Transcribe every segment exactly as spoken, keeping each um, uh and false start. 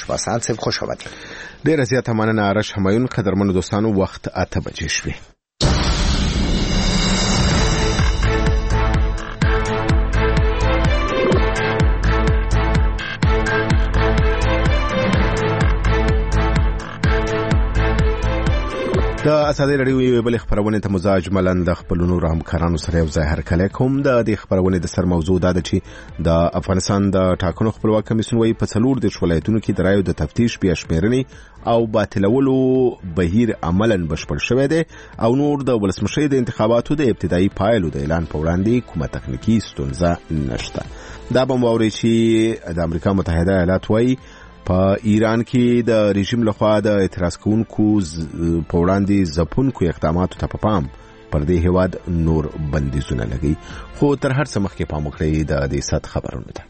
شفاسان صاحب خوش آمدید. ډیره زیاته مننه رش همایون. قدرمنو دوستانو وخت اته بجې شوې. د ازادي رادیو یو بل خبرونه ته مزاج ملند خپل نور همکارانو سره یو ځای هرکله کوم. د دې خبرونه د سر موضوع دا ده چې د افغانستان د ټاکنو خپلواک کمیسیون وايي په څلور د ولایتونو کې د رایو د تفتیش بیا شمیرنې او باطلولو بهیر عملاً بشپړ شوی دی او نور د ولسمشر د انتخاباتو د ابتدایي پایلو د اعلان په وړاندې کومه تخنیکی ستونزه نشته. دا به موري چې د امریکا متحده ایالات وايي په ایران کې د رژیم لخوا د اعتراض کوونکو په وړاندې ځپونکو اقداماتو ته په پام پر دې هیواد نور بندیزونه لګي. خو تر هر څه مخکې پام وکړئ د دې سات خبرونه ده.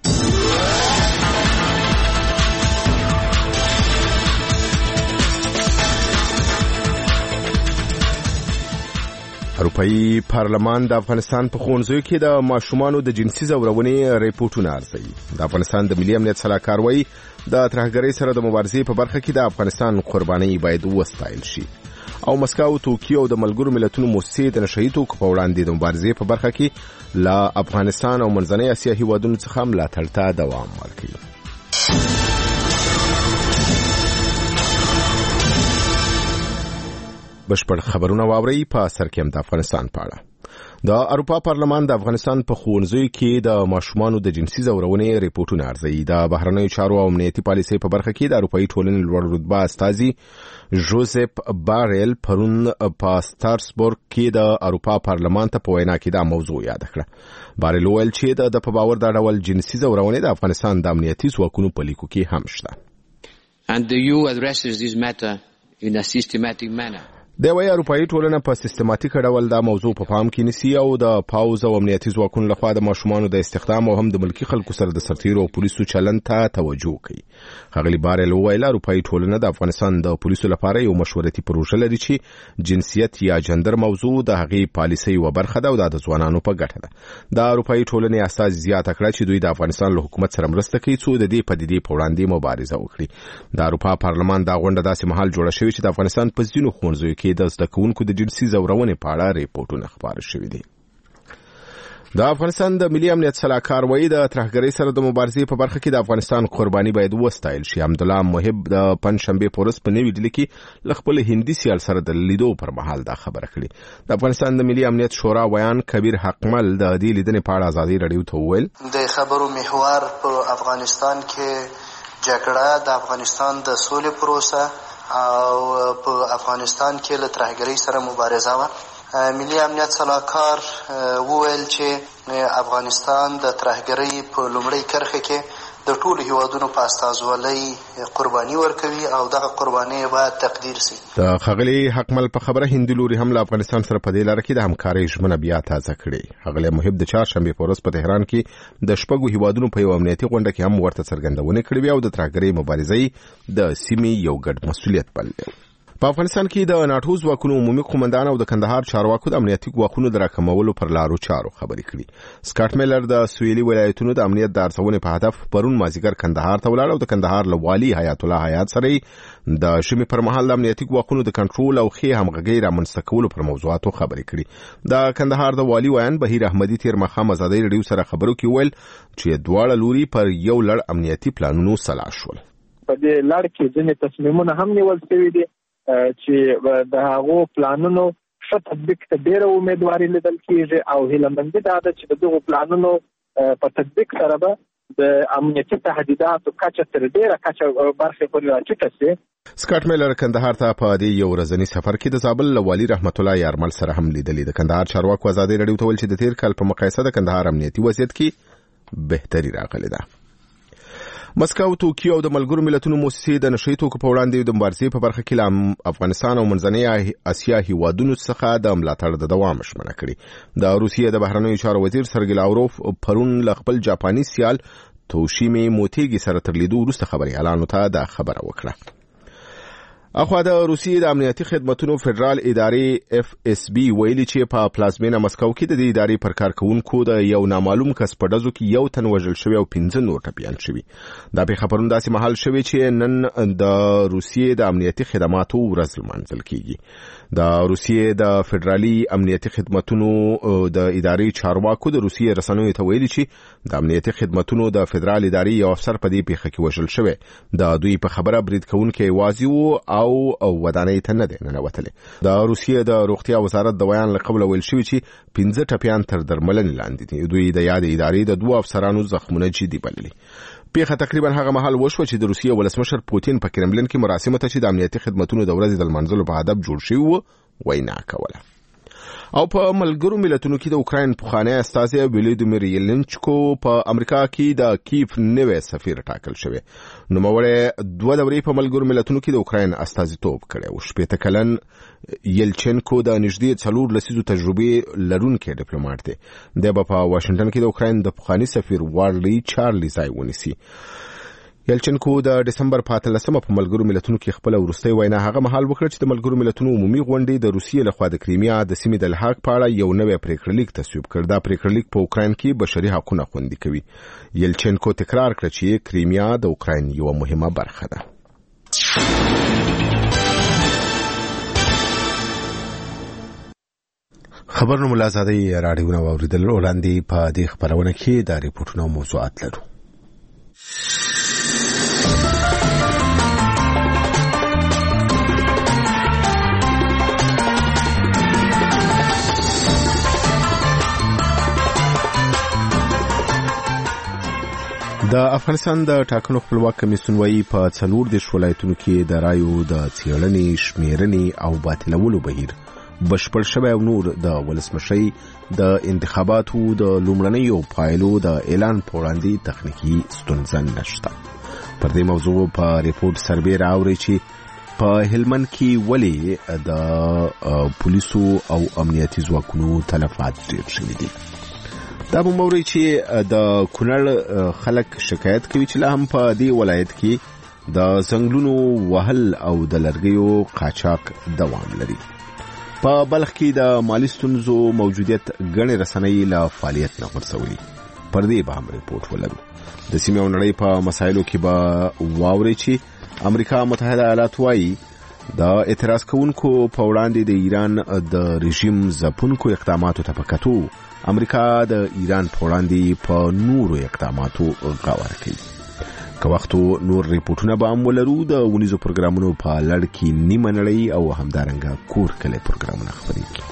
اروپایي پارلمان د افغانستان په ښوونځیو کې د ماشومانو د جنسي ځورونې ریپورتونه ارزوي. د افغانستان د ملي امنیت سلاکار وايي د ترهګرۍ سره د مبارزې په برخه کې د افغانستان قرباني باید وستایل شي. او مسکو، توکیو او د ملګرو ملتونو موسسې د نشهیي توکو په وړاندې د مبارزې په برخه کې له افغانستان او منځنۍ اسیا هیوادونو څخه ملاتړ ته دوام ورکوي. بشپړ خبرونه واوري په سر کې هم د افغانستان په اړه. د اروپا پارلمان د افغانستان په ښوونځیو کې د ماشومانو د جنسي ځورونې ریپورتونه ارزوي. د بهرنیو چارو او امنیتي پالیسۍ په برخه کې د اروپایي ټولنې لوړ رتبه استازي جوزف بارل پرون په ستارسبورګ کې د اروپا پارلمان ته په وینا کې دا موضوع یاد کړه. بارل ویل چې د په باور دا ډول جنسي ځورونې د افغانستان د امنیتي ځواکونو په لیکو کې هم شته. And the E U addresses this matter in a systematic manner. د وی اروپایي ټولنه په سیستماتیک ډول دا موضوع په پام کې نیسي او د پاوز او امنیتي ځواکونو لخوا د ماشومانو د استخدام او هم د ملکی خلکو سره د سرتیرو او پولیسو چلند ته توجه کوي. ښاغلي بارل وویل اروپایي ټولنه د افغانستان د پولیسو لپاره یو مشورتي پروژه لري چې جنسیت یا جندر موضوع د هغې پالیسۍ یوه برخه ده او د ځوانانو په ګټه ده. د اروپایي ټولنې استازي زیاته کړه چې دوی د افغانستان له حکومت سره مرسته کوي څو د دې پدیدې په وړاندې مبارزه وکړي. د اروپا پارلمان دا غونډه داسې مهال جوړه شوې چې د افغانستان په ځینو ښوونځیو کې د زده کوونکو د جنسي ځورونې په اړه ریپورتونه خپاره شوي دي. د افغانستان د ملي امنیت سلاکار وايي د ترهګرۍ سره د مبارزې په برخه کې د افغانستان قرباني باید وستایل شي. حمدالله محب د پنځشنبې په ورځ په نوي ډیلي کې له خپل هندي سیال سره د لیدو پر مهال دا خبره کړې. د افغانستان د ملي امنیت شورا ویان کبیر حقمل د دې لیدنې په اړه ازادي رادیو ته وویل د خبرو محور په افغانستان کې جګړه، د افغانستان د سولې پروسه او په افغانستان کې له ترهګرۍ سره مبارزه وه. ملي امنیت سلاکار وویل چې افغانستان د ترهګرۍ په لومړۍ کرښه کې د ټولو هیوادونو په استازولۍ قرباني ورکوي او دغه قرباني باید تقدیر سي. د ښاغلي حقمل په خبره هندي لوري هم له افغانستان سره په دې لاره کې د همکارۍ ژمنه بیا تازه کړې. ښاغلي محب د چهارشنبې په ورځ په تهران کې د شپږو هیوادونو په یو امنیتي غونډه کې هم ورته څرګندونې کړې او د ترهګرۍ مبارزې د سیمې یو ګډ مسؤلیت بللی. په افغانستان کې د ناټو ځواکونو عمومي قومندان او د کندهار چارواکو د امنیتي ګواښونو د راکمولو پر لارو چارو خبرې کړي. سکاټ میلر د سویلي ولایتونو د امنیت د ارزونې په هدف پرون مازیګر کندهار ته ولاړ او د کندهار له والي حیات الله حیات سره د ژمي پر مهال د امنیتي ګواښونو د کنټرول او ښې همغږۍ رامنځته کولو پر موضوعاتو خبرې کړي. د کندهار د والي ویان بهیر احمدي تیر ماښام ازادي رادیو سره خبرو کې ویل چې دواړه لوري پر یو لړ امنیتي پلانونو سلا شول. په دې لړ کې ځینې تصمیمونه هم نیول شوي دي چې د هغو پلانونو ښه تطبیق ته ډېره امیدواري لیدل کېږي او هیلهمندي دا ده چې د دغو پلانونو په تطبیق سره به د امنیتي تهدیداتو کچه تر ډېره کچه برخې پورې راټیټه شي. سکاټ میلر کندهار ته په دې یو ورځني سفر کې د زابل له والي رحمت الله یارمل سره هم لیدلي. د کندهار چارواکو ازادي رادیو ته ویل چې د تیر کال په مقایسه د کندهار امنیتي وضعیت کې بهتري راغلې ده. مسکو، توکیو او د ملګرو ملتونو موسسې د نشهیي توکو په وړاندې د مبارزې په برخه کې له افغانستان او منځنۍ اسیا هیوادونو څخه د ملاتړ د دوام ژمنه کړې. د روسیې د بهرنیو چارو وزیر سرګی لاوروف پرون له خپل جاپاني سیال توشیمي موتیګي سره تر لیدو وروسته خبري اعلان ته دا خبره وکړه. اخوا د روسیې د امنیتي خدماتو فدرال ادارې اف اس بي ویلي چې په پلازمینه مسکو کې د دې ادارې پر کارکونکو د یو نامعلوم کس په ډزو کې یو تن وژل شوی او پنځه نور ټپیان شوی. دا په خبرونه داسې مهال شوی چې نن د روسیې د امنیتي خدماتو ورځ لمانځل کیږي. د روسیې د فدرالي امنیتي خدماتو د ادارې چارواکو د روسیې رسنیو ته ویلي چې د امنیتي خدماتو د فدرال ادارې یو افسر په دې پیښه کې وژل شوی. د دوی په خبره برید کوونکی واضح وو او ودانۍ ته نه دی ننوتلی. د روسیې د روغتیا وزارت د بیان له قبله ویل شوی چې پنځه ټپیان تر درملنې لاندې دي. دوی د یاد ادارې د دوه افسرانو زخمونه جدي بللي. پیښه تقریبا هغه مهال وشوه چې د روسیې ولسمشر پوتین په کرملین کې مراسمو ته چې د امنیتي خدماتو د ورځې د لمانځلو په هدف جوړ شوی وو وینا کوله. او په ملګرو ملتونو کې د اوکراین پخوانی استازی ولادیمیر یلنچکو په امریکا کې د کیف نوی سفیر ټاکل شوی. نوموړی دوه دورې په ملګرو ملتونو کې د اوکراین استازیتوب کړی او شپېته کلن یلچنکو د نږدې څلور لسیزو تجربې لرونکی ډیپلوماټ دی. دی به په واشنګټن کې د اوکراین د پخوانی سفیر وارلی چارلی ځای ونیسي. یلچنکو د دسمبر په اتلسمه په ملګرو ملتونو کې خپل وروستۍ وینا هغه مهال وکړه چې د ملګرو ملتونو عمومي غونډې د روسیې لخوا د کریمیا د سیمې د الحاق په اړه یو نوی پریکړلیک تصویب کړ. دا پریکړلیک په اوکراین کې بشري حقوقونه خوندي کوي. یلچنکو تکرار کړ چې کریمیا د اوکراین یو مهمه برخه ده. خبرونه ملازادي راډیوونه واوریدل وړاندې په دې خبرونه کې د ریپورتونو موضوعات لرو. د افغانستان د ټاکنو خپلواک کمیسیون وايي په څلور دیرش ولایتونو کې د رایو د څېړنې، شمیرنې او باطلولو بهیر بشپړ شوی او نور د ولسمشۍ د انتخاباتو د لومړنیو پایلو د اعلان په وړاندې تخنیکي ستونزه نشته. پر دې موضوع په ریپورت سروې راوړي چې په هلمند کې ولې د پولیسو او امنیتي ځواکونو تلفات ډېر شوي دي. دا به موري چې د کونړ خلک شکایت کوي چې لا هم په دې ولایت کې د ځنګلونو وهل او د لرګیو قاچاق دوام لري. په بلخ کې د مالي ستونزو موجودیت غني رسنۍ له فعالیت نه غورځولي. پر دې به هم ریپورت ولرو. د سیمې او نړۍ په مسایلو کې به واوري چې امریکا متحده ایالات وايي د اعتراض کوونکو په وړاندې د ایران د رژیم ځپونکو اقداماتو ته په کتو امریکا د ایران په وړاندې په نورو اقداماتو غور کوي. که وختو نور ریپورتونه به هم ولرو. د ونیزو پروګرامونو په لړ کې نیمه نړۍ او همدارنګه کور کلی پروګرامونه خپرېږي.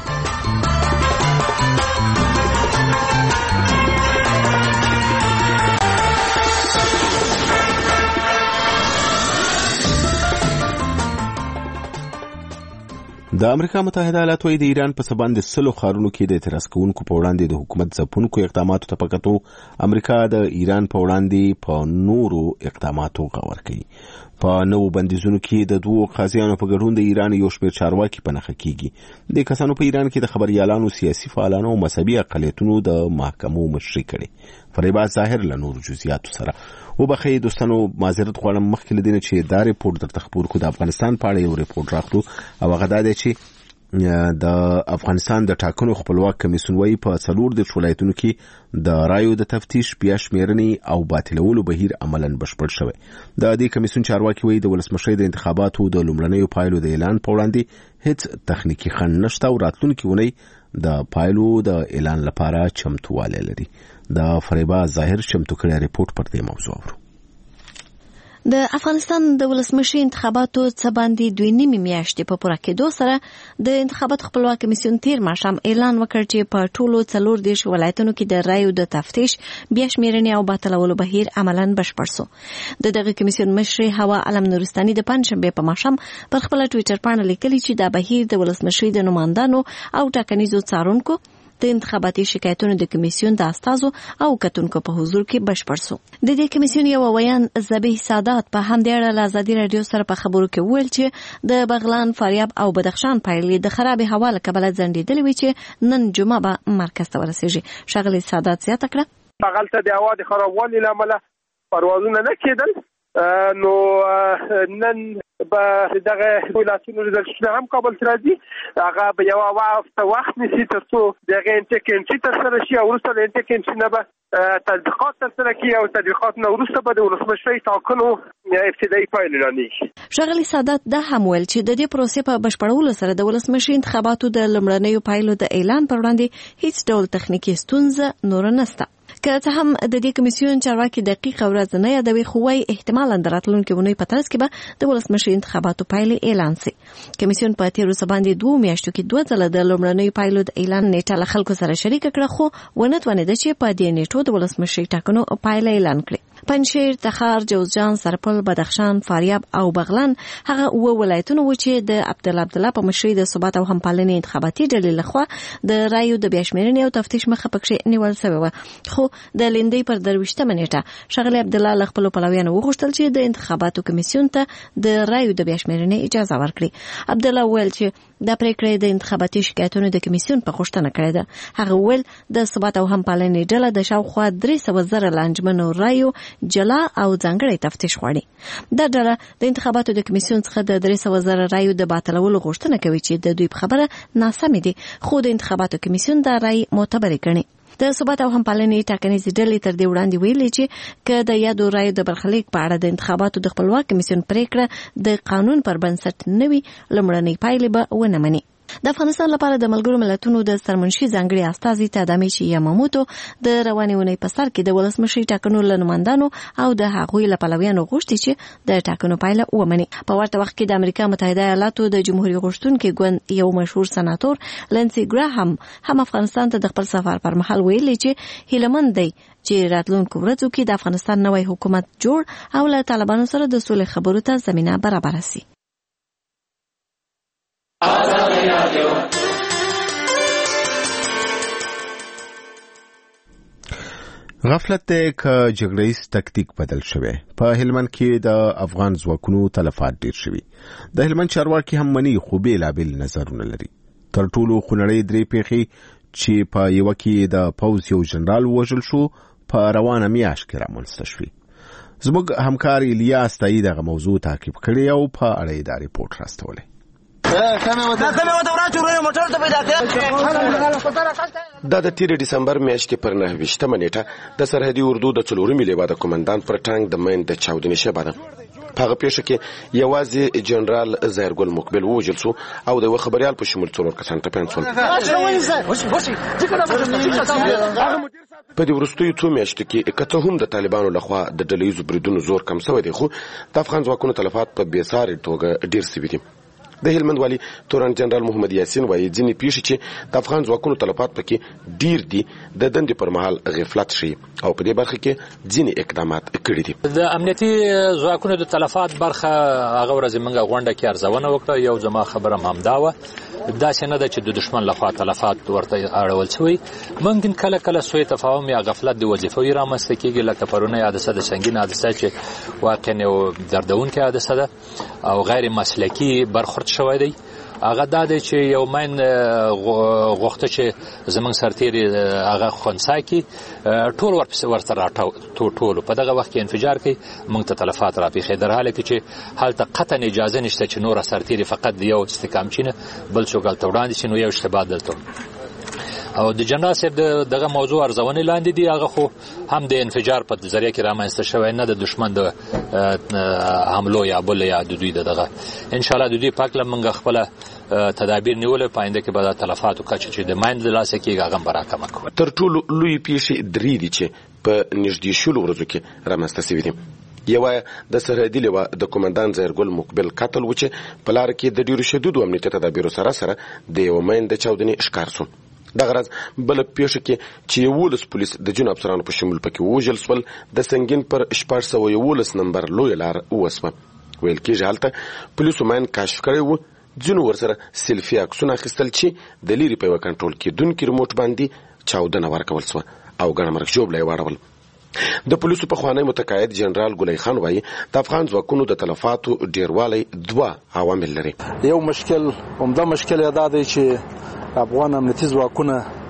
د امریکا متحده ایالات وايي د ایران په سبا د سلو ښارونو کې د اعتراض کوونکو په وړاندې د حکومت ځپونکو اقداماتو ته په کتو امریکا د ایران په وړاندې په نورو اقداماتو غور کوي. په نوو بندیزونو کې د دوو قاضیانو په ګډون د ایران یو شمېر چارواکي په نښه کیږي. د کسانو په ایران کې د خبريالانو، سیاسي فعالانو او مذهبي اقلیتونو د محکمو مشري کړي. فریبا ظاهر له نورو جزئیاتو سره وبخښئ دوستانو، معذرت غواړم مخکې له دې نه چې دا ریپورت درته خپور کړو. د افغانستان په اړه یو ریپورت راغلو او هغه دا دی چې د افغانستان د ټاکنو خپلواک کمیسیون وايي په څلور دیرش ولایتونو کې د رایو د تفتیش، بیا شمیرنې او باطلولو بهیر عملاً بشپړ شوی. د دې کمیسیون چارواکي وايي د ولسمشۍ د انتخاباتو د لومړنیو پایلو د اعلان په وړاندې هیڅ تخنیکي خنډ نشته او راتلونکي اونۍ د پایلو د اعلان لپاره چمتووالی لري. د فریبا ظاهر چمتو کړی ریپورت پر دې موضوع ورو. د افغانستان د ولسمشي انتخاباتو څه باندې دوی نیمه میاشتې په پوره کېدو سره د انتخابات خپلواک کمیسیون تیر ماښام اعلان وکړ چې په ټولو څلور دیرش ولایتونو کې د رایو د تفتیش، بیا شمیرنې او باطلولو بهیر عملاً بشپړ سو. د دغه کمیسیون مشر هوا علم نورستاني د پنځشنبه په ماښام پر خپل ټوئیټر باندې لیکلي چې دا بهیر د ولسمشي د نمائندانو او ټاکنیزو څارونکو د انتخاباتي شکایتونو د کمیسیون د استازو او کتونکو په حضور کې بشپړ سو. د دې کمیسیون یو ویان ذبیح سادات په همدې اړه له ازادي رادیو سره په خبرو کې وویل چې د بغلان، فاریاب او بدخشان پایلې د خراب هوا له کبله ځنډېدلې وي چې نن جمعه به مرکز ته ورسېږي. ښاغلي سادات زیاته کړه هغلته د هوا د خرابوالي له امله پروازونه نه کېدل، نو نن به دغه ولایتونو ریزلټونه هم کابل ته راځي هغه به یو وخت وخت نیسي تر څو دغه انټیک انټری ترسره شي او وروسته د انټیک انټری نه به تطبیقات ترسره کړي او تطبیقات نه وروسته به د ولسمشرۍ ټاکنو ابتدایي پایلې رانیږي. ښاغلي سادات دا هم ویل چې د دې پروسې په بشپړولو سره د ولسمشرۍ انتخاباتو د لومړنیو پایلو د اعلان پر وړاندې هیڅ ډول تخنیکي ستونزه نور نشته. که څه هم د دې کمیسیون چارواکي دقیقه ورځ نه یادوي خو وايي احتمالاً د راتلونکي اونۍ په ترڅ کې به د ولسمشرۍ انتخاباتو پایلې اعلان شي. کمیسیون په تیر ورځ باندې دوه میاشتو کې دوه ځله د لومړنیو پایلو د اعلان نیټه له خلکو سره شریک کړه خو ونه توانېده چې په دې نیټو د ولسمشرۍ ټاکنو پایله اعلان کړي. پنجشیر، تخار، جوزجان، سرپل، بدخشان، فاریاب او بغلان هغه اوه ولایتونه و چې د عبدالله عبدالله په مشرۍ د ثبات او همپالنې انتخاباتي ډلې لخوا د رایو د بیاشمېرنې او تفتیش مخه پکې نیول شوې وه. خو د لیندۍ پر درویشتمه نیټه ښاغلي عبدالله له خپلو پلویانو وغوښتل چې د انتخاباتو کمیسیون ته د رایو د بیاشمېرنې اجازه ورکړي. عبدالله وویل چې دا پریکړه د انتخاباتي شکایتونو د کمیسیون په غوښتنه کړې ده. هغه وویل د ثبات او همپالنې ډله د شاوخوا درې سوه زره له انجمنو رایو جلا او ځانګړی تفتیش غواړي. دا ډله د انتخاباتو د کمیسیون څخه د درې سوه زره رایو د باطلولو غوښتنه کوي چې د دوی په خبره ناسمې دي خو د انتخاباتو کمیسیون دا رای معتبرې ګڼي. د ثبات او همپالنې ټاکنیزې ډلې تر دې وړاندې ویلي چې که د یادو رایو د برخلیک په اړه د انتخاباتو د خپلواک کمیسیون پریکړه د قانون پر بنسټ نه وي لومړنۍ پایلې به ونه مني. د افغانستان لپاره د ملګرو ملتونو د سرمنشي ځانګړي استازي تادامیچی یاماموتو د روانې اونۍ په سر کې د ولسمشرۍ ټاکنو له نمایندانو او د هغوی له پلویانو غوښتي چې د ټاکنو پایله ومني. په ورته وخت کې د امریکا متحده ایالاتو د جمهوریت غوښتونکي ګوند یو مشهور سناتور لنسی ګراهام هم افغانستان ته د خپل سفر پر مهال ویلي چې هیلمن دی چې راتلونکو ورځو کې د افغانستان نوی حکومت جوړ او له طالبانو سره د سولې خبرو ته زمینه برابر شي. غفلت دی که جګړه‌یز تکتیک بدل شوی. په هلمند کې د افغان ځواکونو تلفات ډیر شوي. د هلمند چارواکي هم مني خو بیلابیل نظرونه لري. تر ټولو خونړۍ درې پیښې چې په یوه کې د پوځ یو جنرال ووژل شو په روانه میاشت کې رامنځته شوې. زموږ همکار الیاس تایي دغه موضوع تعقیب کړی او په اړه یې دا ریپورټ راستولی. دا د تیر دسمبر میاشتې پر نهه ویشتمه نیټه د سرحدي اردو د څلورمې لیوا د کمانډان پر ټانک د مین د چاودنې شبه ده. په هغه پیښه کې یوازې جنرال ظاهرګل مقبل ووژل شو او د یوه خبریال په شمول څلور کسان ټپیان شول. په دې وروستیو څو میاشتو کې که څه هم د طالبانو لخوا د ډلهییزو بریدونو زور کم شوی دی خو د افغان ځواکونو تلفات په بېسارې توګه ډیر شوي دي. د هلمند والي تورن جنرال محمد یاسین وایي ځینې پیښې چې د افغان ځواکونو تلفات پکې ډیر دي د دندې پر مهال غفلت شي او په دې برخه کې ځینې اقدامات کړي دي. د امنیتي ځواکونو د تلفات برخه هغه ورځ موږ غونډه کې ارزونه وکړه. یو زما خبره هم دا وه داسې نه ده چې د دشمن لخوا تلفات ورته اړول شوي. ممکن کله کله سوء تفاهم یا غفلت د وظیفوي رامنځته کېږي لکه پرونی حادثه د سنګین حادثه چې واقعا یو دردونکې حادثه ده او غیر مسلکي برخورد شوی دی. هغه دا دی چې یو مین غوښته چې زمونږ سرتیري هغه خنثی کړي ټول ورپسې ورته راټول ټولو په دغه وخت کې انفجار کوي موږ ته تلفات راپېښي در حاله کې چې هلته قطعا اجازه نشته چې نوره سرتیري فقط د یو استحکامچي نه بل څوک هلته وړاندې شي نو یو اشتباه دلته او د جنرال صاحب دغه موضوع ارزونې لاندې دي. هغه خو هم د انفجار په ذریعه کې رامنځته شوی نه د دشمن د حملو یا بل یا د دوی دغه ان شاء الله د دوی پاک لمنګ خپل تدابیر نیولې پاینده کې به د تلفاتو کچه چې د مایند لاسه کې هغه هم راکمه کوي. تر ټولو لوی پیښې درې دي چې په نږدې شلو ورځو کې رامنځته شوي دي. یوه د سرحدي لیوا د کمانډان ظاهرګل مقبل قتل و چې په لاره کې د ډیرو شدیدو امنیتي تدابیرو سره سره د یوه مین د چاودنې ښکار شو. دغه ورځ بله پیښه کې چې یولس پولیس د ځینو افسرانو په شمول پکې ووژل شول د سنګین پر شپږ سوه یولس نمبر لویه لار وسوه. ویل کېږي هلته پولیسو مین کشف کړی و. ځینو ورسره سیلفي عکسونه اخیستل چې د لیرې په یوه کنټرول کېدونکي ریموټ باندې چاودنه ورکول شوه او ګڼه مرګ ژوبله یې واړول. د پولیسو پخوانی متقاعد جنرال ګلی خان وایي د افغان ځواکونو د تلفاتو ډیروالی دوه عوامل لري. یو مشکل عمده مشکل یې دا دی چې افغان امنیتي ځواکونه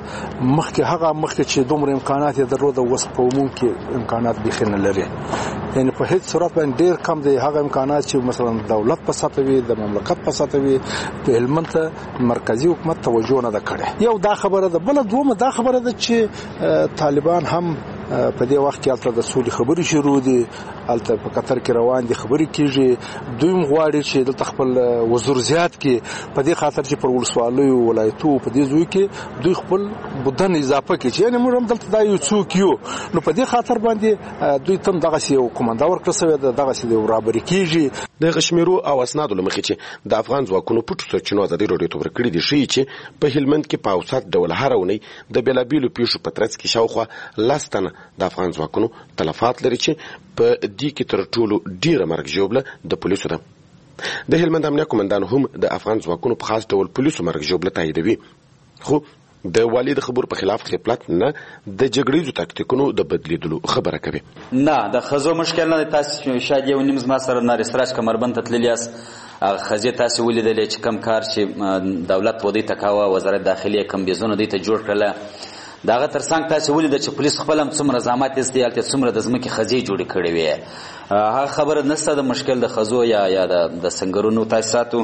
مخکې هغه مخکې چې دومره امکانات یې درلود اوس په عموم کې امکانات بېخي نه لري. یعنی په هیڅ صورت باندې ډېر کم دی هغه امکانات چې مثلا دولت په سطح وي د مملکت په سطح وي په هلمند ته مرکزی حکومت توجه نه ده کړې. یو دا خبره ده. بل دومره دا خبره ده چې طالبان هم په دې وخت کې البته د سولې خبرې شروع دي، البته په قطر کې روان دي خبرې کیږي. دوی غواړي چې دلته خپل وزور زیات کې په دې خاطر چې پر ولسوالیو ولایتو په دې ځای کې دوی خپل بدن اضافه کړي چې یعنی موږ هم دلته دا یو څوک یو. نو په دې خاطر باندې دوی تم دغه یو کوماندا ورکړل شوی د دغه یو رابري کیږي. د غشمیرو او اسنادو لمخې چې د افغان ځواکونو پټو سرچینو ازادي راډیو ته ورکړي دي شي چې په هلمند کې په اوسط ډول هر ونی د بیلابیلو پیښو په ترڅ کې شاوخوا لاستنه د افغان ځواکونو تلفات لري چې په دې کې تر ټولو ډیره مرګ ژوبله د پولیسو ده. د هلمند امنیه قومندان هم د افغان ځواکونو په خاص ډول پولیسو مرګ ژوبله تاییدوي، خو د والي د خبرو په خلاف خپلت نه د جګړیزو تاکتیکونو د بدلیدلو خبره کوي. نه د خزو مشکل نه تاسو شاید یو نیم ما سره نه رسراج کمربند تللیاس خزې تاسو ولیدل چې کم کار چې دولت ودی تکاوه وزارت داخلي کم بيزونه دی ته جوړ کړل. داغه ترڅنګ تاسو ولیدل چې پولیس خپل هم څومره زحمت استیالته څومره د ځمکې خزې جوړې کړې وي. هغه خبره نسته د مشکل د خزو یا یا د سنگرونو تاسو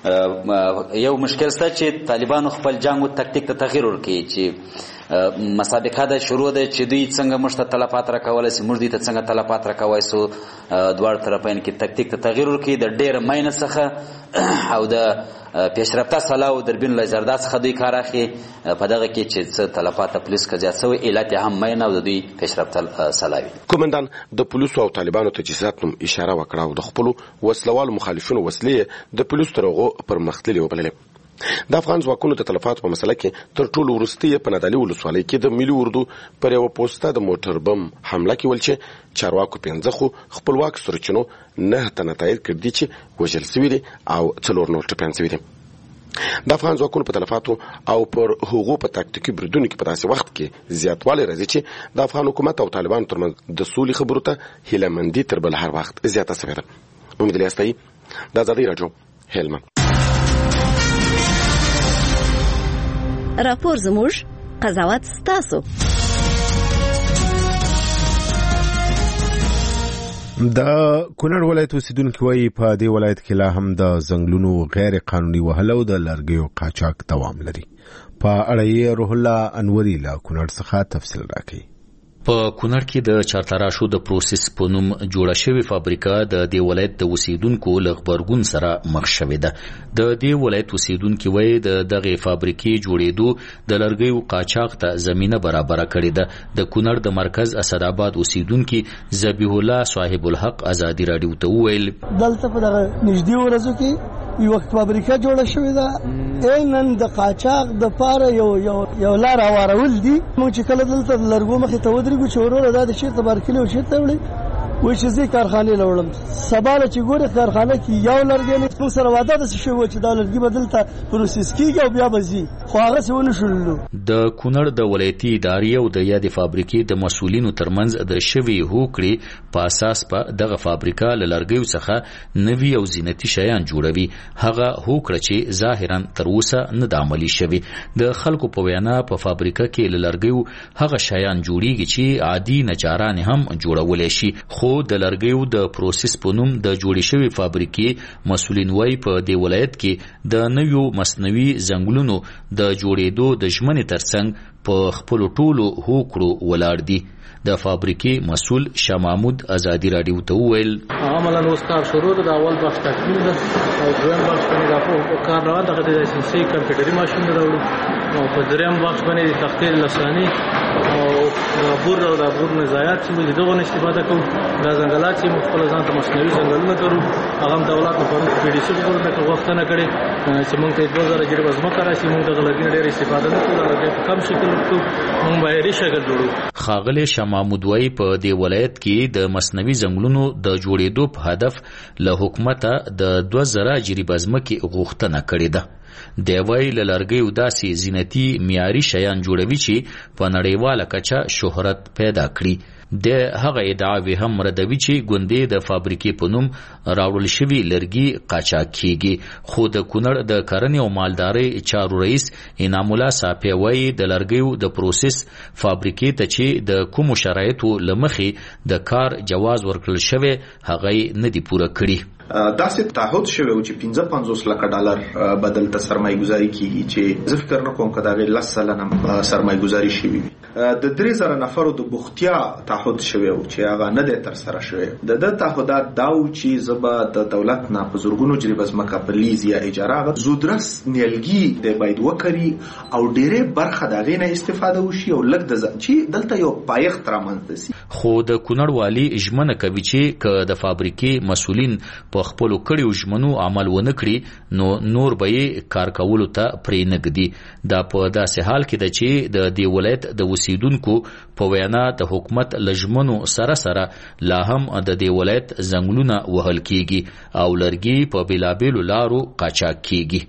یو مشکل سته چې طالبانو خپل جنگ او تکتیک ته تغییر ورکړي چې مسابقه د شروع ده چې دوی څنګه مشته تلفات راکول سي موږ دې ته څنګه تلفات راکوي سو دوړ طرفین کې تکتیک ته تغییر ورکړي د ډېر ماینه څخه او د پیشرفته سلاو دربین لزرداس خدای کار اخی په دغه کې چې څه تلفات پولیس کا زیات سوی علت هم ماینه او د دوی پیشرفته سلاوي. کومندان د پولیسو او طالبانو تجهیزات نوم اشاره وکړه او د خپل وسلوال مخالفینو وسلې د پولیسو ترغو پر مختلي وبللې. د افغان ځواکونو د تلفات په مسله کې تر ټولو وروستي په نادالي ولسوالۍ کې د ملي اردو پر یو پوسټه د موټر بم حمله کول چې چارواکو پنځه خو خپلواک سرچینو نه تنه تایید کړي چې وژل شوي دي او څلور نور ټپیان شوي دي. د افغان ځواکونو په تلفاتو او پر هغو په تاکتیکي بریدونو کې په داسې وخت کې زیاتوالی راځي چې د افغان حکومت او طالبانو ترمنځ د سولې خبرو ته هیلهمندي تر بل هر وخت زیاته شوې ده. محمد الیاستایي د ازادي راډیو هلمند. راپور زموږ قضاوت ستاسو. د کونړ ولایت اوسیدونکو وايي په دې ولایت کې لا هم د ځنګلونو غیر قانوني وهل او د لرګیو قاچاق دوام لري. په اړه یې روح الله انوري له کونړ څخه تفصیل راکړي. په کونړ کې د چارتراشو د پروسس په نوم جوړه شوې فابریکه د دې ولایت د اوسیدونکو له غبرګون سره مخ شوې ده. د دې ولایت اوسیدونکو وایي د دغه فابریکې جوړېدو د لرګیو قاچاق ته زمينه برابر کړې ده. د کونړ د مرکز اسداباد اوسیدونکو ذبیح الله صاحب الحق ازادي راډیو ته ویل دلته په دغه نږدې ورځو کې یو وخت فابریکه جوړه شوې ده نن د قاچاق د پاره یو یو یو لار اوارول دي. موږ چې کله دلته لرګو مخې ته ودرېږو چې ورور دا د شیرته بارکلی او شیرته وړي وای چې زه کارخانه لوړم سباله چې ګوره کارخانه کې یو لرګی نه څو سره واده د شی و چې دا لرګي بدلته پروسس کیږي او بیا بزي خو هغه څه ونه شولو. د کونړ د ولایتي ادارې او د یاد فابریکې د مسولینو ترمنځ د شوی هوکړې په اساس په دغه فابریکه له لرګیو څخه نوي او زینتي شیان جوړوي. هغه هوکړه چې ظاهرا تر اوسه نه د عملي شوی. د خلکو په وینا په فابریکه کې له لرګیو هغه شیان جوړیږي چې عادي نجاران هم جوړولای شي. خو د لرګیو د پروسس په نوم د جوړې شوی فابریکې مسولین وای په دې ولایت کې د نویو مصنوعي ځنګلونو د جوړېدو د ژمنې ترڅنګ په خپل ټولو هوکړو ولاړ دي. د فابریکې مسول شاه محمود ازادي راډیو ته وویل عملاً اوس کار شروع ده. د اول بخش تکمیل ده او دویم بخش باندې راپور کار روان ده. د سنسي کمپیوټري ماشین راوړو او په دریم بخش باندې د تختې لساني او رابور او رابور نزاعات چې موږ دغه استفاده کوو. دا ځنګلات چې موږ خپل ځان ته مصنوعي ځنګلونه کرو هغه دولت په پرون پی ډي سي ورته وختونه کړي چې موږ ته دوه زره جریبه ځمکه راشي. موږ دغه لګین ډېر استفاده نه کوو. هغه په کم شکل کوو. موږ بهري شکل جوړو. خاغله شاه محمود وای په دې ولایت کې د مصنوعي ځنګلونو د جوړېدو په هدف له حکومت د دوه زره جریبه ځمکې غوښتنه کړې ده. دی وای له لرګیو داسې زینتي معیاري شیان جوړوي چې په نړیواله کچه شهرت پیدا کړي. د هغه ادعاوی هم ردوي چې ګوندې د فابریکې په نوم راوړل شوي لرګي قاچاق کیږي. خو د کونړ د کرنې او مالدارۍ چارو رئیس انعام الله صافی وایي د لرګیو د پروسس فابریکې ته چې د کومو شرایطو له مخې د کار جواز ورکړل شوی هغه یې نه دي پوره کړي. داسې تعهد شوی و چې پنځه پنځوس لکه ډالر بدل ته سرمایه گذاري کیږي چې زه فکر نه کوم که د هغې لس سلنه سرمایه گذاري شوي وي. د درې زره نفرو د بوختیا تعهد شوی و چې هغه نه دی ترسره شوی. د ده تعهدات دا و چې زه به د دولت نه په زرګونو جریبه ځمکه په لیز یا اجاره زودرس نیالګي دی باید وکري او ډېرې برخه د هغې نه استفاده وشي او لږ د چې دلته یو پایښت رامنځته سي. خو د کونړ والي ژمنه کوي چې که د فابریکې مسؤلین په خپلو کړیو ژمنو عمل ونه کړي نو نور به یې کار کولو ته پرې نه ږدي. دا په داسې حال کې ده چې د دې ولایت د اوسیدونکو په وینا د حکومت له ژمنو سره سره لا هم د دې ولایت ځنګلونه وهل کیږي او لرګي په بېلابېلو لارو قاچاق کیږي.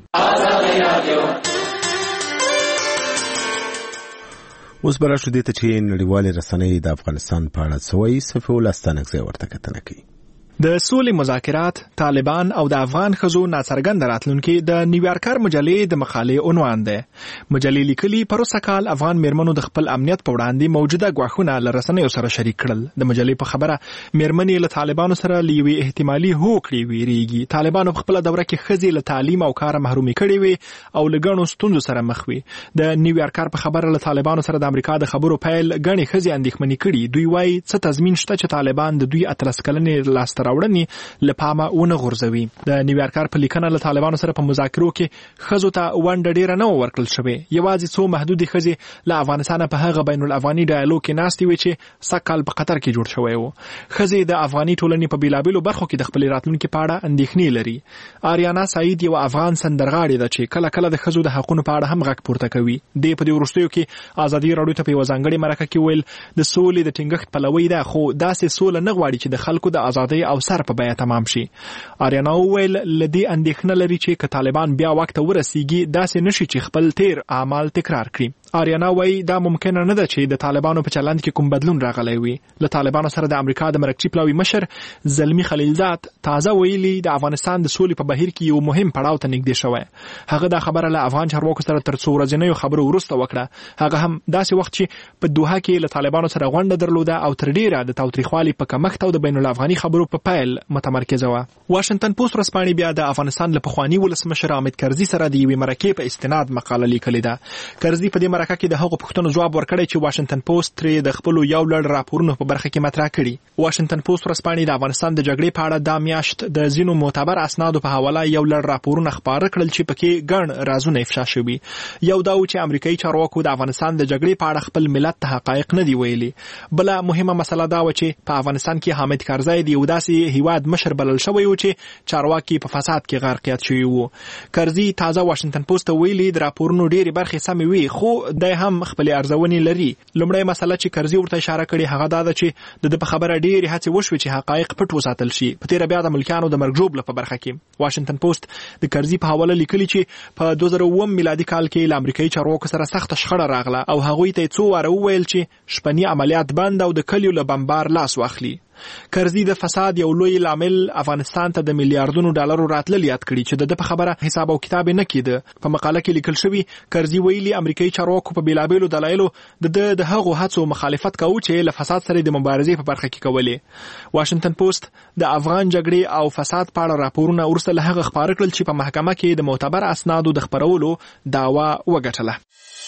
اوس به راشو دې ته چې نړیوالې رسنۍ د افغانستان په اړه څه وایي. صفي الله ستانکزی ورته کتنه کوي. د سولې مذاکرات، طالبان او د افغان ښځو ناڅرګنده راتلونکي د نیویارکر مجلې د مقالې عنوان دی. مجلې لیکلي پروسه کال افغان میرمنو د خپل امنیت په وړاندې موجوده ګواښونه له رسنیو سره شریک کړل. د مجلې په خبره میرمنې له طالبانو سره له یوې احتمالي هوکړې ویریږي. طالبانو په خپله دوره کې ښځې له تعلیم او کاره محرومې کړې وې او له ګڼو ستونزو سره مخ وي. د نیویارکر په خبره له طالبانو سره د امریکا د خبرو پیل ګڼې ښځې اندېښمنې کړي. دوی وایي څه تضمین شته چې طالبان د دوی اتلس کلنې لاسته راوړنې له پامه ونه غورځوي. د نیویارکر په لیکنه له طالبانو سره په مذاکرو کې ښځو ته ونډه ډېره نه ورکړل شوې. یوازې څو محدودې ښځې له افغانستانه په هغه بین الافغاني ډایالوګ کې ناستې وې چې سږ کال په قطر کې جوړ شوی و. ښځې د افغاني ټولنې په بېلابېلو برخو کې د خپلې راتلونکي په اړه اندېښنې لري. آریانا سعید یو افغان سندرغاړې ده چې کله کله د ښځو د حقونو په اړه هم غږ پورته کوي. دې په دې وروستیو کې ازادي راډیو ته په یوه ځانګړې مرکه کې ویل د سولې د ټینګښت پلوی ده خو داسې سوله نه غواړي چې د خلکو د ازادۍ او سر په بیه تمام شي. آریانا وویل له دې اندېښنه لري چې که طالبان بیا واک ته ورسیږي داسې نشي چې خپل تیر اعمال تکرار کړي. آریانا وایي دا ممکنه نه ده چې د طالبانو په چلند کې کوم بدلون راغلی وي. له طالبانو سره د امریکا د مرکچي پلاوي مشر زلمی خلیلزاد تازه ویلي د افغانستان د سولې په بهیر کې یو مهم پړاو ته نږدې شوی. هغه دا خبره له افغان چارواکو سره تر څو ورځنیو خبرو وروسته وکړه. هغه هم داسې وخت چې په دوحه کې له طالبانو سره غونډه درلوده او تر ډیره د تاوتریخوالي په کمښت او د بین الافغاني خبرو په پیل متمرکزه وه. واشنگټن پوسټ ورځپاڼې بیا د افغانستان له پخواني ولسمشر حامد کرزي سره د یوې مرکې په استناد مقاله لیکلې ده. کرزي په دې مرکه کې د هغو پوښتنو جواب ورکړی چې واشنگټن پوسټ ترې د خپلو یو لړ راپورونو په برخه کې مطرح کړي. واشنگټن پوسټ ورځپاڼې د افغانستان د جګړې په اړه دا میاشت د ځینو معتبر اسنادو په حواله یو لړ راپورونه خپاره کړل چې پکې ګڼ رازونه افشا شوي. یو دا و چې امریکایي چارواکو د افغانستان د جګړې په اړه خپل ملت ته حقایق نه دي ویلي. بله مهمه مسله دا و چې په افغانستان کې حامد کرزی د یو داسې هیواد مشر بلل شوی و چې چارواکي په فساد کې غرقیات شوي وو. کرزي تازه واشنگټن پوسټ ته ویلي د راپورونو ډېرې برخې سمې وي خو دی هم خپلې ارزونې لري. لومړی مسله چې کرزي ورته اشاره کړې هغه دا ده چې د ده په خبره ډېرې هڅې وشوې چې حقایق پټ وساتل شي. په تېره بیا د ملکیانو د مرګ ژوبله په برخه کې واشنگټن پوسټ د کرزي په حواله لیکلي چې په دوه زره اووم میلادي کال کې له امریکایي چارواکو سره سخته شخړه راغله او هغوی ته یې څو واره وویل چې شپني عملیات بند او د کلیو له بمبار لاس واخلي. کرزي د فساد یو لوی لامل افغانستان ته د میلیارډونو ډالرو راتلل یاد کړي چې د ده په خبره حساب او کتاب نه کېده. په مقاله کې لیکل شوي کرزي ویلي امریکایي چارواکو په بېلابېلو دلایلو د ده د هغو هڅو مخالفت کوو چې له فساد سره د مبارزې په برخه کې کولې. واشنگټن پوسټ د افغان جګړې او فساد په اړه راپورونه وروسته له هغه خپاره کړل چې په محکمه کې د معتبر اسنادو د خپرولو دعوه وګټله.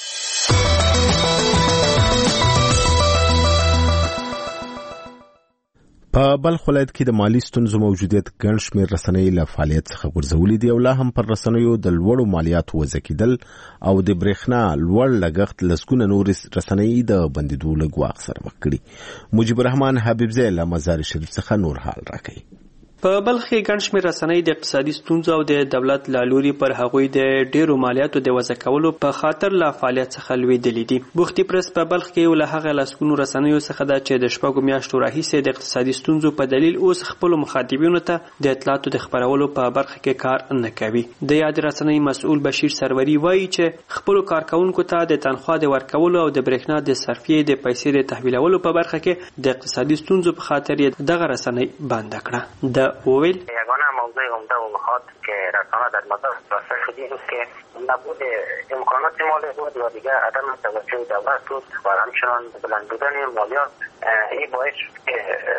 په بلخ ولایت کې د مالی ستونزو موجودیت ګڼ شمېر رسنۍ له فعالیت څخه غورځولي دي او لا هم پر رسنیو د لوړو مالیاتو وضع کېدل او د برېښنا لوړ لګښت لسګونه نورې رسنۍ د بندېدو له ګواښ سره مخ کړي. مجيب الرحمن حبیبزی له مزار شریف څخه نور حال راکوي. په بلخ کې ګڼ شمېر رسنۍ د اقتصادي ستونزو او د دولت له لوري پر هغوی د ډېرو مالیاتو د وضع کولو په خاطر له فعالیت څخه لوېدلي دي. بوختي پرس په بلخ کې یو له هغه لسګونو رسنیو څخه ده چې د شپږو میاشتو راهیسې د اقتصادي ستونزو په دلیل اوس خپلو مخاطبینو ته د اطلاعاتو د خپرولو په برخه کې کار نه کوي. د یاد رسنۍ مسؤل بشیر سروري وایي چې خپلو کارکوونکو ته د تنخوا د ورکولو او د برېښنا د صرفیې د پیسې د تحویلولو په برخه کې د اقتصادي ستونزو په خاطر دغه رسنۍ بنده کړه. د اویل یگانه موضوع عمده و مخاط که رسانه در مدار راسته شدی است که نبود امکانات مالی بود و دیگه عدم توجه دولت بود و همچنان بلند بودن مالیات این باعث شد که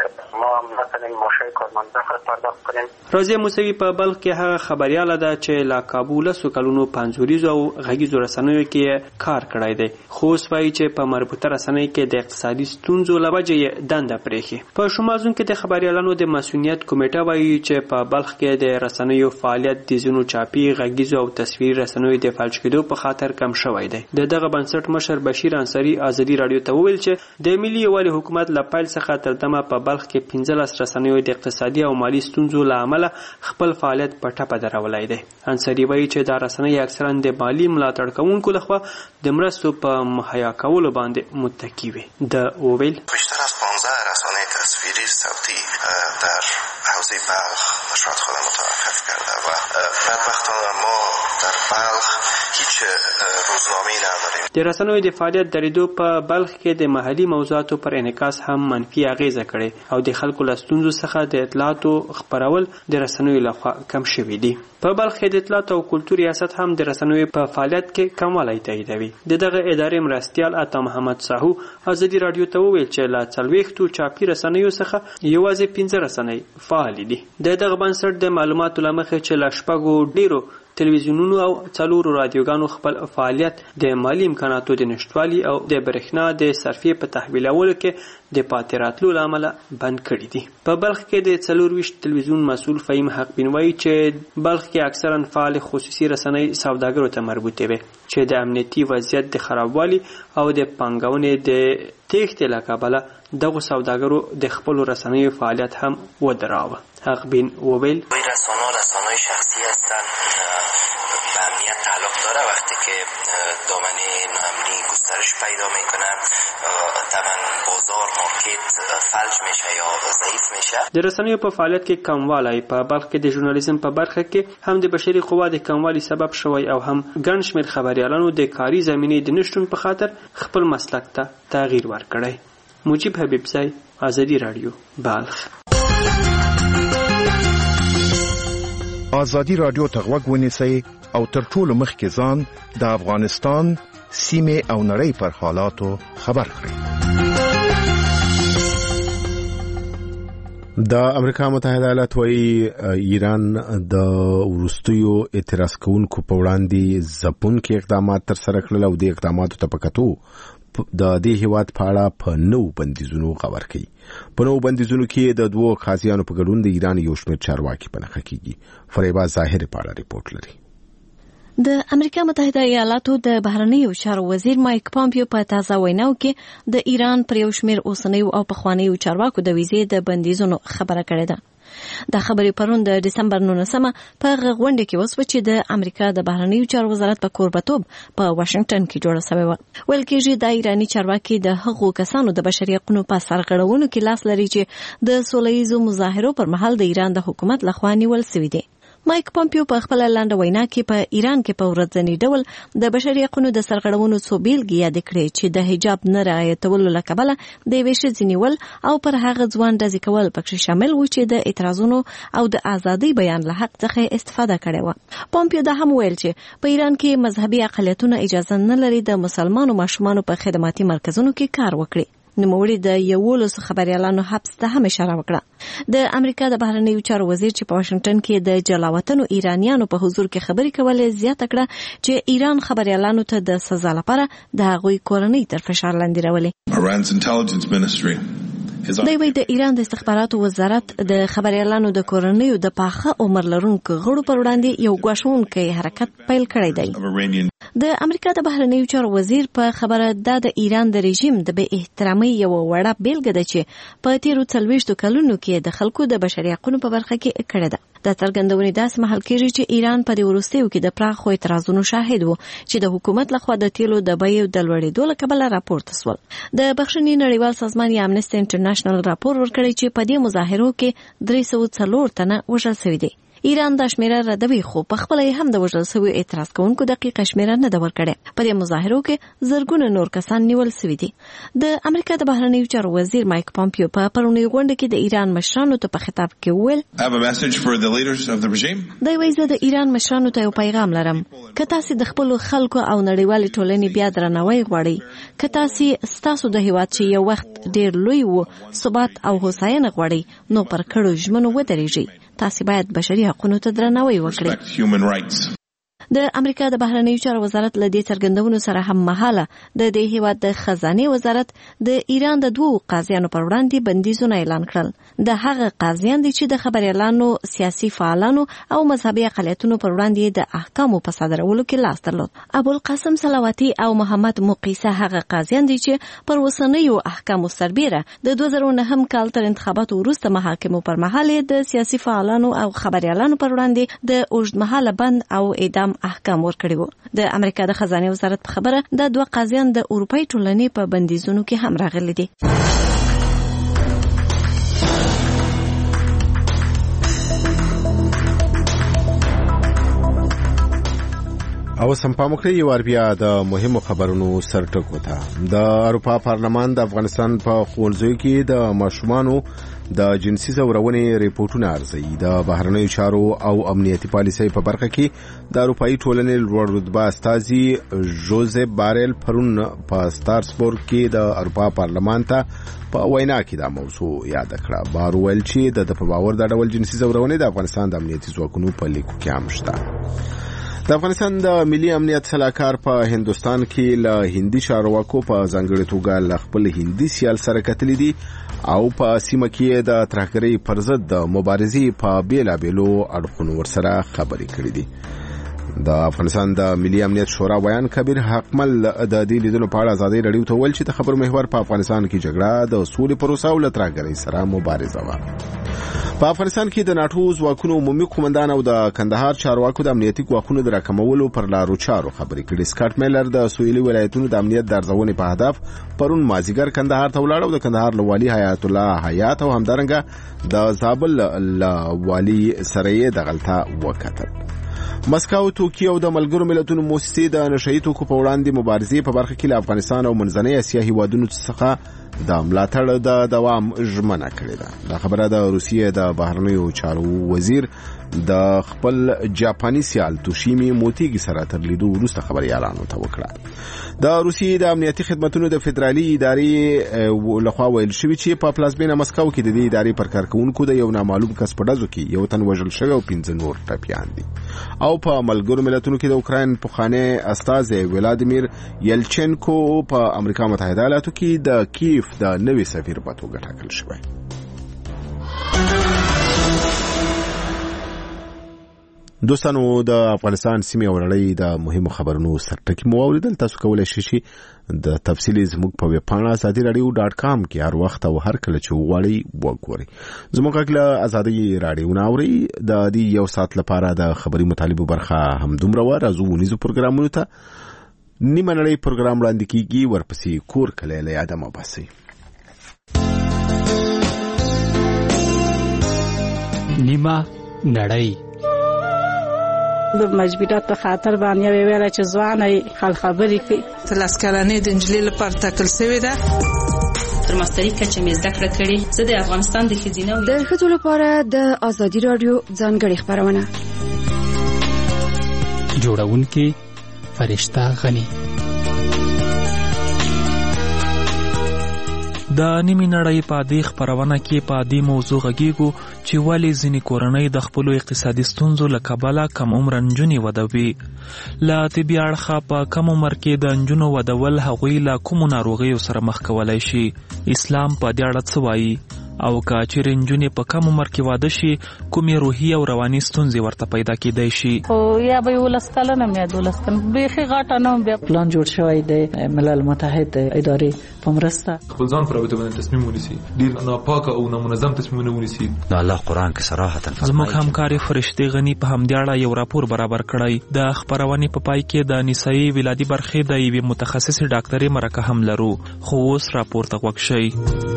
ما مثلا معاشه کارمندان خود پرداخت کنیم. رازیه موسوی په بلخ کې هغه خبریاله ده چې لا کابل سو کلونو پنځوریزو او غږیزو رسنیو کې کار کړی دی. خو اوس وایي چې په مربوطه رسنۍ کې د اقتصادي ستونزو له وجې دنده پرېښي. په شمال زون کې د خبریالانو د مسؤلیت کمیټه وایي چې په بلخ کې د رسنیو فعالیت د ځینو چاپي غږیزو او تصویري رسنیو د فلج کېدو په خاطر کم شوی دی. د دغه بنسټ مشر بشیر انصاری ازادي رادیو ته وویل چې د ملي یووالي حکومت له پیل څخه تر دمه په بلخ کې پنځلس رسنیو د اقتصادي او مالي ستونزو له امله خپل فعالیت په ټپه درولی دی. انصاری وایي چې دا رسنۍ اکثرا د مالي ملاتړ کوونکو لخوا د مرستو په مهیا کولو باندې متکی وي. د وویل بیشتر از پانزده رسانه تصویری صوتی در حوزه بلخ نشرات خود متوقف کرده و بدبختانه ما در بلخ هیچ روزنامه‌ای نداریم. د رسنیو د فعالیت درېدو په بلخ کې د محلي موضوعاتو پر انعکاس هم منفي اغیزه کړې او د خلکو له ستونزو څخه د اطلاعاتو خپرول د رسنیو لخوا کم شوي دي. په بلخ کې د اطلاعات او کلتور ریاست هم د رسنیو په فعالیت کې کموالی تاییدوي. د دغه ادارې مرستیال عطا محمد ساهو ازادي رادیو ته وویل چې له څلوېښتو چاپي رسنیو څخه یوازې پنځه رسنۍ فعالې دي. د دغه بنسټ د معلوماتو له مخې چې له شپږو ډېرو تلویزیونونو او څلورو رادیوګانو خپل فعالیت د مالی امکاناتو د نشټوالي او د برېښنا د صرفیې په تحویلولو کې د پاتې راتلو له امله بند کړي دي. په بلخ کې د څلورویشت تلویزیون مسؤل فهیم حق بین وایي چې بلخ کې اکثرا فعال خصوصي رسنۍ سوداګرو ته مربوطې وي چې د امنیتي وضعیت د خرابوالي او د پانګونې د تېښتې له کبله دغو سوداګرو د خپلو رسنیو فعالیت هم ودراوه. حق بین وویل رسانه رسانه‌های شخصی هستند به امنیت تعلق داره. وقتی که دامنه ناامنی گسترش پیدا میکنه طبعا بازار مارکت فلج میشه یا ضعیف میشه. د رسنیو په فعالیت کې کموالی په بلخ کې د ژورنالیزم په برخه کې هم د بشري قوا د کموالي سبب شوی او هم ګڼ شمېر خبریالانو د کاري زمینې د نشتون په خاطر خپل مسلک ته تغییر ورکړی. مجیب حبیبزی، ازادي رادیو، بلخ. ازادي رادیو ته غوږ ونیسئ او تر ټولو مخکې ځان د افغانستان سیمې او نړۍ پر حالاتو خبر کړئ. د امریکا متحده ایالات وايي ایران د وروستیو اعتراض کوونکو په وړاندې ځپونکي اقدامات ترسره کړل او د اقداماتو ته په کتو د دې هیواد په اړه په نو بندیزونو خبر کړي. په نو بندیزونو کې د دوو قاضیانو په ګډون د ایران یو شمېر چارواکي په نښه کېږي. فریبا ظاهر په اړه ریپورت لري. د امریکا متحده ایالاتو د بهرنیو چارو وزیر مایک پامپیو په تازه ویناو کې د ایران پر یو شمېر اوسنیو او پخوانیو چارواکو د ویزې د بندیزونو خبره کړې ده. دا خبرې پرون د ډسمبر نولسمه په غونډه کې وسوه چې د امریکا د بهرنیو چارو وزارت په کوربتوب په واشنگټن کې جوړه شوې وه. ویل کېږي د ایراني چارواکي د هغو کسانو د بشري حقوقو په سرغړونو کې لاس لري چې د سولهییزو مظاهرو پر مهال د ایران د حکومت لخوا نیول شوي دي. مایک پامپیو په خپل لنډه وینا کې په ایران کې په ورځنی ډول د بشري حقوقو د سرغړونو څو بیلګې یاد کړې چې د حجاب نه رعایتولو له کبله د یوې ښځې نیول او پر هغه ځوان ډزې کول پکې شامل و چې د اعتراضونو او د ازادۍ بیان له حق څخه استفاده کړې وه. پامپیو دا هم ویل چې په ایران کې مذهبي اقلیتونه اجازه نه لري د مسلمانو ماشومانو په خدماتي مرکزونو کې کار وکړي. نوموړي د یولسو خبریالانو حبس ته هم اشاره وکړه. د امریکا د بهرنیو چارو وزیر چې په واشنگټن کې د جلاوطنو ایرانیانو په حضور کې خبرې کولې زیاته کړه چې ایران خبریالانو ته د سزا لپاره د هغوی کورنۍ تر فشار لاندې راولي. Iran's intelligence ministry دی وایي د ایران د استخباراتو وزارت د خبریالانو د کورنیو د پاخه عمر لرونکو غړو پر وړاندې یو ګواښونکی حرکت پیل کړی دی. د امریکا د بهرنیو چارو وزیر په خبره دا د ایران د رژیم د بې احترامۍ یو وړه بیلګه ده چې په تیرو څلوېښتو کلونو کې د خلکو د بشري حقونو په برخه کې کړې ده. د څرګندونې داسې مهال کېږي چې ایران په دې وروستیو کې د پراخو اعتراضونو شاهد و چې د حکومت لخوا د تیلو د بیو د لوړېدو له کبله راپورته سول. د بخښنې نړیوال سازمان یا امنسټي انټرنیشنل راپور ورکړی چې په دې مظاهرو کې درې سوه څلور تنه وژل شوي دي. ایران دا شمیره ردوي خو په خپله یې هم د وژل شویو اعتراض کوونکو دقیقه شمیره نه ده ورکړې. په دې مظاهرو کې زرګونه نور کسان نیول شوي دي. د امریکا د بهرنیو چارو وزیر مایک پامپیو په پرونۍ غونډه کې د ایران مشرانو ته په خطاب کې وویل دی وایي زه د ایران مشرانو ته یو پیغام لرم. که تاسې د خپلو خلکو او نړیوالې ټولنې بیا درناوی غواړئ، که تاسې ستاسو د هیواد چې یو وخت ډېر لوی و ثبات او هوساینه غواړئ، نو پر کړو ژمنو ودرېږئ. تاسې باید بشري حقونو ته درناوی وکړئ. د امریکا د بهرنیو چارو وزارت له دې څرګندونو سره هم مهاله د دې هیواد د خزانې وزارت د ایران د دوو قاضیانو پر وړاندې بندیزونه اعلان کړل. د هغه قاضیان دي چې د خبریالانو، سیاسي فعالانو او مذهبي اقلیتونو پر وړاندې د احکامو په صادرولو کې لاس درلود. ابوالقاسم صلواتی او محمد مقیسه هغه قاضیان دي چې پر اوسنیو احکامو سربیره د دوه زره نهم کال تر انتخاباتو وروسته محاکمو پر مهال د سیاسي فعالانو او خبریالانو پر وړاندې د اوږدمهاله بند او اعدام احکام ورکړي وو. د امریکا د خزانې وزارت په خبره د دوه قاضیان د اروپای ټولنې په بندیزونو کې هم راغلي دي. او سم پامکړی یو ور بیا د مهمو خبرونو سرټکو ته. د اروپا پارلمان د افغانستان په ښوونځیو کې د ماشومانو د جنسي ځورونې ریپورتونه ارزوي. د بهرنیو چارو او امنیتي پالیسۍ په برخه کې د اروپایي ټولنې لوړ رتبه استازي جوزف بارل پرون په ستارسبورګ کې د اروپا پارلمان ته په وینا کې دا موضوع یاد کړه. بار ویل چې د په باور د ډول جنسي ځورونې د افغانستان د امنیتي ځواکونو په لیکو کې هم شته. د افغانستان د ملي امنیت سلاکار په هندستان کې له هندي چارواکو په ځانګړي توګه له خپل هندي سیال سره کتلي دي او په سیمه کې د ترهګرۍ پر ضد د مبارزې په بیلابیلو اړخونو ورسره خبرې کړې دي. د افغانستان د ملي امنیت شورا بیان کبیر حقمل د دې لیدلو په اړه ازادي رادیو ته ویل چې د خبرو محور په افغانستان کې جګړه د سولې پروسه او له ترهګرۍ سره مبارزه وه. په افغانستان کې د ناټو ځواکونو عمومي قومندان او د کندهار چارواکو د امنیتي ګواښونو د راکمولو پر لارو چارو خبرې کړې. سکاټ میلر د سویلي ولایتونو د امنیت د ارزونې په هدف پرون مازیګر کندهار ته ولاړ او د کندهار له والي حیات الله حیات او همدارنګه د زابل له والي سره یې د غلطه وکتل. مسکو، توکیو او د ملګرو ملتونو موسسې د نشهیي توکو په وړاندې مبارزې په برخه کې له افغانستان او منځنۍ اسیا هیوادونو څخه د ملاتړ د دوام ژمنه کړې ده. دا خبره د روسیې د بهرنیو چارو وزیر د خپل جاپاني سیال توشیمی موتیګي سره تر لیدو وروسته خبريالانو ته وکړه. د روسیې د امنیتي خدماتو د فدرالي ادارې لخوا ویل شوی چې په پلازمینه مسکو کې د دې ادارې پر کارکونکو د یو نامعلوم کس په ډزو کې یو تن وژل شوی او پنځه نور ټپیان دي. او په ملګرو ملتونو کې د اوکراین پخوانی استازی ولادیمیر یلچنکو په امریکا متحده ایالاتو کې د کیف د نوي سفیر په توګه ټاکل شوی. دوستانو د افغانستان سیمې او نړۍ د مهمو خبرونو سرټکي مو اوریدل. تاسو کولی شئ چې د تفصیلي زموږ په ویب پاڼه ازادي رادیو ډاټ کام کې هر وخت او هر کله چې وغواړئ وګورئ. زموږ غږ له ازادي رادیو نه اورئ. د دې یو ساعت لپاره د خبري مطالبو برخه همدومره وه. راځو ونیزو پروګرامونو ته. نیمه نړۍ پروګرام وړاندې کیږي، ورپسې کور کلی له یاده مه باسئ. نیمه نړۍ د مجبورات په خاطر باندې ویل چې ځواني خل خبرې کوي. تلاس کلنې د انجلۍ لپاره ټاکل شوې ده. تر ماسترۍ کچه مې زده کړه کړې. زه د افغانستان د ښځینه د ښځو لپاره د ازادي رادیو ځانګړې خبرونه جوړونکې فرشته غني. د نیمې نړۍ په دې خپرونه کې په دې موضوع غږیږو چې ولې ځینې کورنۍ د خپلو اقتصادي ستونزو له کبله کم عمره نجونې ودوي. له طبي اړخه په کم عمر کې د نجونو ودول هغوی له کومو ناروغیو سره مخ کولی شي. اسلام په دې اړه څه وایي؟ او که چیرې نجونې په کم عمر کې واده شي کومې روحي او رواني ستونزې ورته پیدا کیدای شي؟ خو یا به یولس کلنه م یا دولس کلنه بیخي غټه نه وم. بیا پلان جوړ شوی د ملل متحد د ادارې په مرسته خپل ځان پر رابطه باندې تصمیم ونیسي، ډېر ناپاکه او نامنظم تصمیمونه ونیسي. نو الله قرآن کې صراحتا زموږ همکاري فرشتې غني په همدې اړه یو راپور برابر کړی. د خپرونې په پای کې د نسایي ولادي برخې د یوې متخصصې ډاکټرې مرکه هم لرو، خو اوس راپور ته غوږ شئ.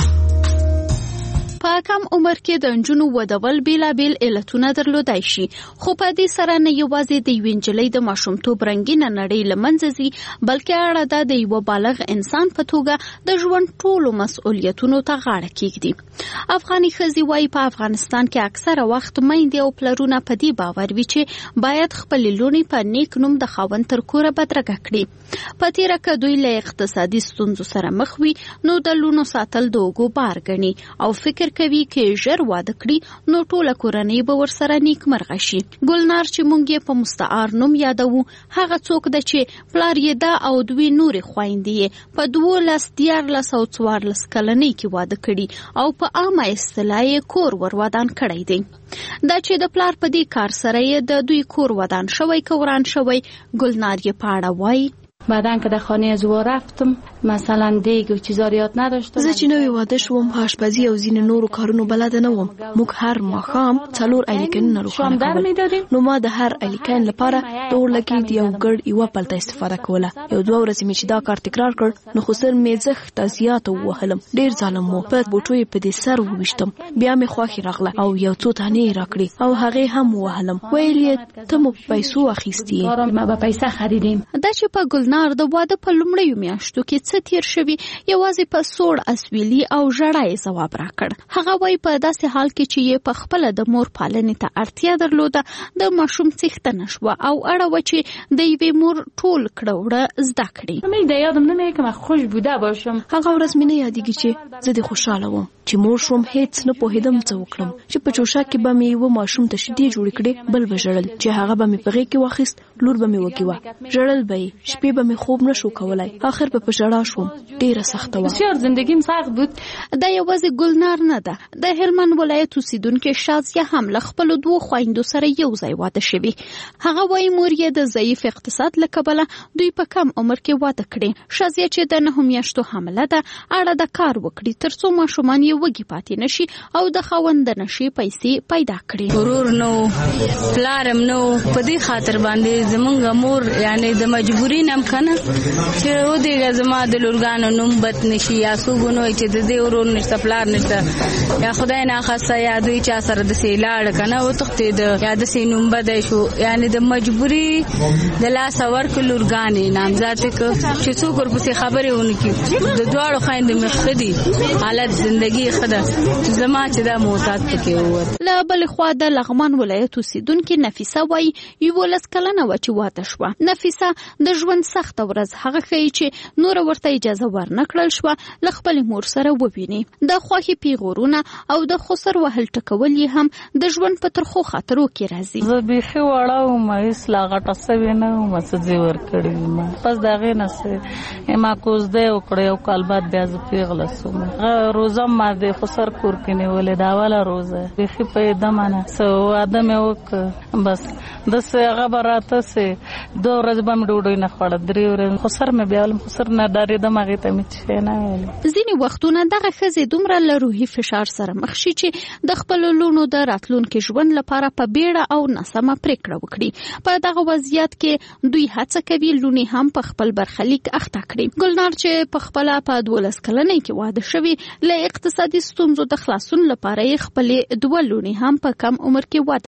په کم عمر کې د نجونو ودول بیلابیل علتونه درلودای شي، خو په دې سره نه یوازې د یوې نجلۍ د ماشومتوب رنګینه نړۍ له منځه ځي، بلکې اړه ده د یوه بالغ انسان په توګه د ژوند ټولو مسؤلیتونو ته غاړه کیږدي. افغاني ښځې وایي په افغانستان کې اکثره وخت میندې او پلرونه په دې باور وي چې باید خپلې لوڼې په نیک نوم د خاوند تر کوره بدرګه کړي. په تیره که دوی له اقتصادي ستونزو سره مخ وي نو د لوڼو ساتل د اوږو بار ګڼي او فکر کوي کې ژر واده کړي نو ټوله کورنۍ به ورسره نیکمرغه شي. ګلنار چې مونږ یې په مستعار نوم یادوو هغه څوک ده چې پلار یې ده او دوی نورې خویندې یې په دولس دیارلس او څوارلس کلنۍ کې واده کړي او په عامه اصطلاح یې کور ور ودان کړی دی. دا چې د پلار په دې کار سره یې د دوی کور ودان شوی که وران شوی، ګلنار یې په اړه وایي بعدن که در خانه زوا رفتم مثلا دیگ و چیزا یاد نداشتم. زه چې نوې واده شوم آشپزي او ځینې نورو کارونو بلد نه وم. موږ هر ماښام څلور الیکنونه روښانه کول. نو ما د هر الیکن لپاره د اورلګید یو ګډ یوه پلته استفاده کوله. یو دوه ورځې مې چې دا کار تکرار کړ نو خو سر مې زښته زیاته ووهلم. ډېر ظالم و. په بوټو یې په دې سر وویشتم. بیا مې خوښې راغله او یو څو تانې یې راکړې او هغې هم ووهلم. ویل یې ته مو په پیسو اخیستې یې. ما به پیسه خریدیم. دا چې په ګلنار د واده په لومړیو میاشتو کې څه تیر شوي یوازې په سوړ اسویلي او ژړا یې ځواب راکړ. هغه وایي په داسې حال کې چې یې په خپله د مور پالنې ته اړتیا درلوده د ماشوم څښتنه شوه او اړه وه چې د یوې مور ټول کړه وړه زده کړي. من د یادم نمیاد که من خوش بوده باشم. هغه ورځ مې نه یادېږي چې زه دې خوشحاله وم چې مور شوم. هیڅ نه پوهېدم څه وکړم چې په چوشک کې به مې یوه ماشوم ته شیدې جوړې کړې، بل به ژړل چې هغه به مې په غېږ کې واخیست، لور به مې وږې وه، ژړل به یې، شپې به مې خوب نه شو کولی، آخر به په ژړا شوم. ډېره سخته وه. بسیار زندگیم سخت بود. دا یوازې ګلنار نه ده، د هلمند ولایت اوسیدونکې شازیه هم له خپلو دوو خویندو سره یو ځای واده شوي. هغه وایي مور یې د ضعیف اقتصاد له کبله دوی په کم عمر کې واده کړي. شازیه چې د نهو میاشتو حامله ده اړه د کار وکړي تر څو ماشومان یې وږي پاتې نشي او د خاوند د نشي پیسې پیدا کړي. ورور نو پلارم نو په دې خاطر باندې زمونږ مور یعنی د مجبوري نم کنه چې و دې زما د لورګانو نوم بد نشي یا سوګونو چې د دې ورور نشته پلار نشته یا خدای نه خاصه یا دوی چا سره د سیلاړ کنه و تختې د یا د سینوم بد شو یعنی د مجبوري د لاس ورک لورګانې نامزاد ک چې څوک ورپسې خبرې ونکي د دواړو خويندې مخدي حالت ژوندۍ خده زما چې دا موتات پکې ووت. له بل خوا د لغمان ولایت اوسیدونکې نفیسه وایي یولس کلنه وه چې واده شوه. نفیسه د ژوند سخته ورځ هغه ښیي چې نور ورته اجازه ورنه کړل شوه له خپلې مور سره وویني. د خوښې پیغورونه او د خسر وهل ټکول یې هم د ژوند په ترخو خاطرو کې راځي. زه بیخي وړه وم، هېڅ لا غټه سوې نه وم، څه ځې ورکړي وم. پس د هغې نه څه ما کوزده یې وکړه، یو کال بعد بیا زه پېغله سوم. هغه روزه ما د خسر کور کې نیولې، د اوله روزه بیخي په یېدمه نه څه واده مې وکړ. بس داسې هغه به راته سې دوه ورځې به مې ډوډۍ نه خوړه، درې ورځې خسر مې بیا ولم، خسر نه ډارېدم هغې ته مې څه نه ویل. ځینې وختونه دغه ښځې دومره له روحي فشار سره مخ شي چې د خپلو لوڼو د راتلونکي ژوند لپاره په بیړه او ناسمه پرېکړه وکړي. په دغه وضعیت کې دوی هڅه کوي لوڼې هم په خپل برخلیک اخته کړي. ګلنار چې په خپله په دولس کلنۍ کې واده شوي له اقتصادي ستونزو د خلاصون لپاره یې خپلې دوه لوڼې هم په کم عمر کې واده